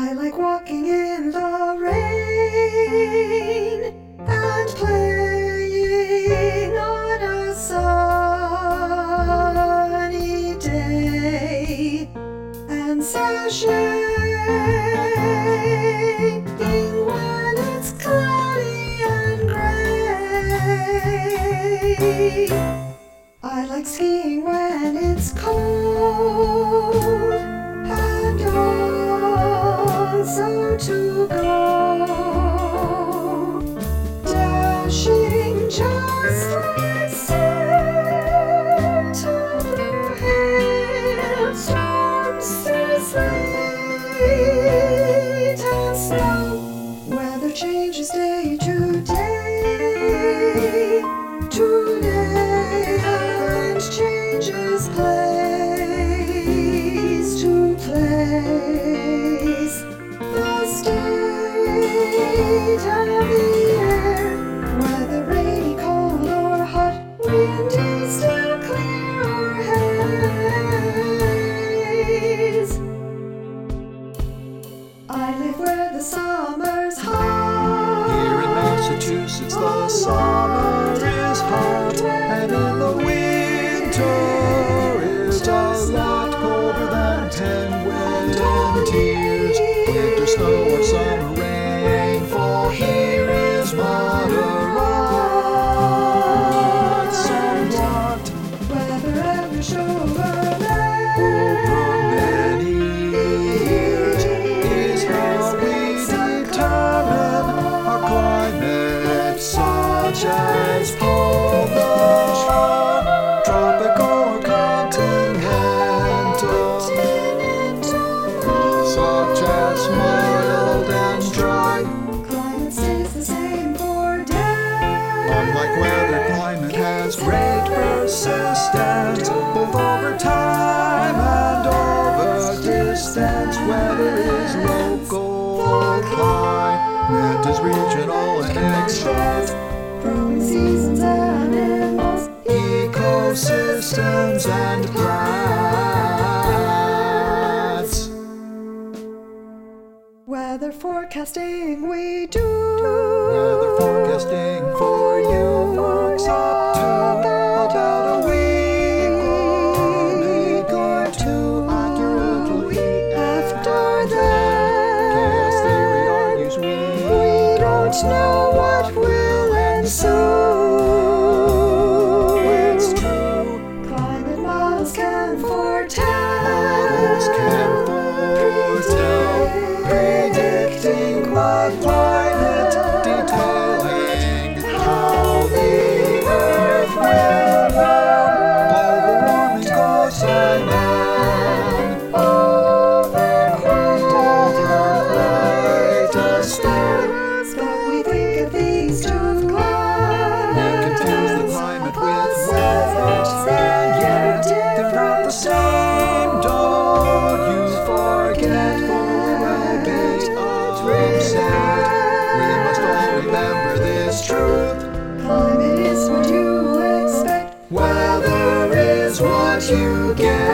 I like walking in the rain and playing on a sunny day and sashaying when it's cloudy and gray. I like skiing when it's cold and also to go dashing just like Santa through hailstorms, through sleet and snow. Weather changes day to day, and changes place to place. The state of the air, whether rainy, cold, or hot, windy, still clear, or haze. I live where the summer's hot. Here in Massachusetts the summer is hot, and in the winter is a lot colder than 10 winter snow or summer rainfall. Here is moderate, somewhat. Weather average over Many years is how we determine our climate, such as polar, tropical, or continental, such as mild and dry. climate stays the same for days. Unlike weather, climate has great persistence, both over time and over distance. Weather is local, climate is regional and exposed. Growing seasons, animals, Ecosystems and plants. weather forecasting we do. Weather forecasting for you works up to about a week or two accurately. After that, Chaos theory argues we don't know what will ensue. it's true. Climate models can foretell, Predicting what climate, detailing how the earth will warm. Global warming caused by man. Overquarterate us down. but we think of these two Confuse the climate with weather, and yet they're not the same. Don't you forget, for we will be upset. We must all remember this truth. Climate is what you expect. Weather is what you get.